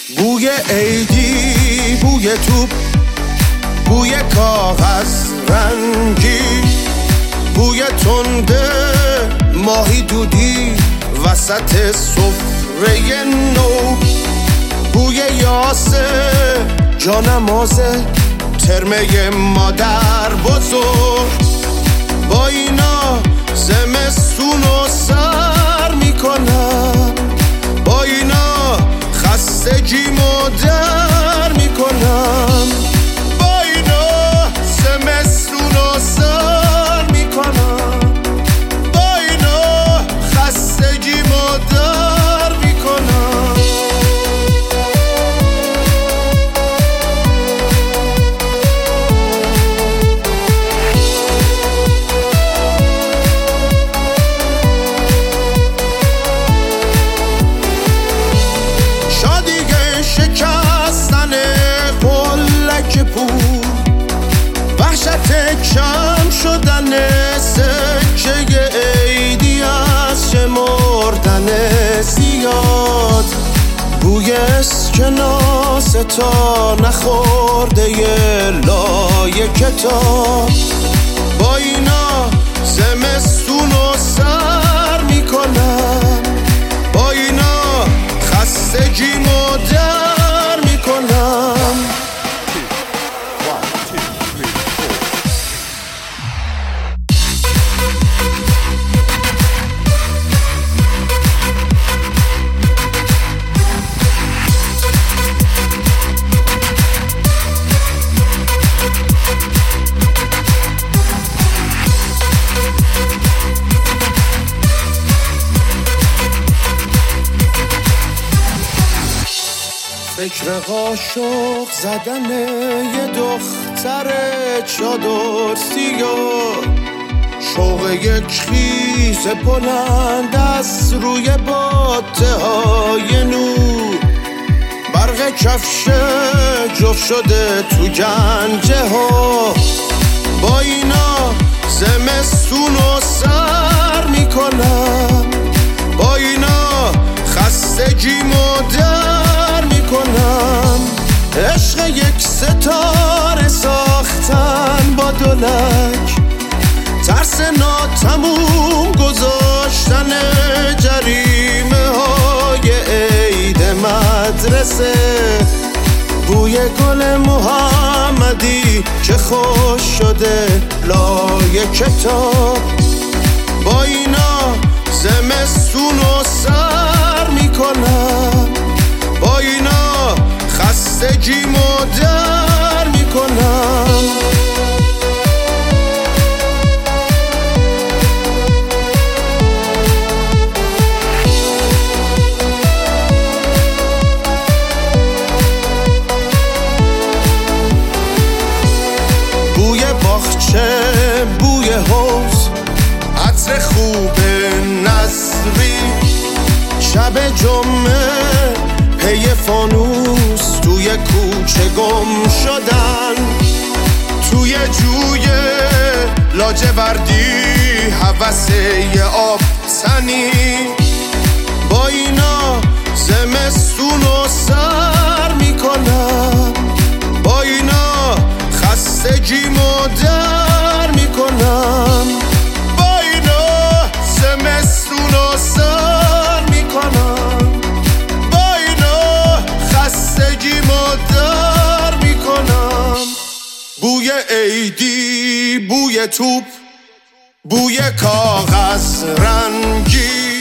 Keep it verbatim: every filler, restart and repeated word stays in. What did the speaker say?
بوی عیدی، بوی توپ، بوی کاغذ رنگی، بوی تنده ماهی دودی وسط سفره نو، بوی یاسه جانمازه ترمه مادر بزرگ. با اینا زمستون و سر میکنم، با اینا خستگیمو در میکنم، با اینا زمستون و سر میکنم، با اینا خستگیمو در میکنم. شکستن قلک پول، وحشت کم شدن سکه عیدی از شمردن زیاد، بوی اسکناس تا نخورده لای کتاب. با اینا زمستون و سر میکنم، با اینا خستگیمو در میکنم. فکر قاشق زدن یه دختر چادر سیاه، شوق یک خیز بلند از روی باته های نور، برق کفش جفت شده تو گنجه ها. با اینا زمستون و سر میکنم، با اینا خستگیمو در میکنم. عشق یک ستاره ساختن با دولک، ترس ناتموم گذاشتن جریمه های عید مدرسه، بوی گل محمدی که خوش شده لای کتاب. با اینا زمستون و سر میکنم، با اینا خستگیمو در میکنم. بوی باغچه، بوی حوض، عطر خوب نصری، شب جمعه پی فانوس توی کوچه گم شدن، توی جوی لاجوردی هوس یه آب تنی. با اینا زمستون و سر میکنم، با اینا خستگیمو در میکنم، با اینا زمستون و سر میکنم، با اینا خستگیمو در میکنم. بوی عیدی، بوی توپ، بوی کاغذ رنگی،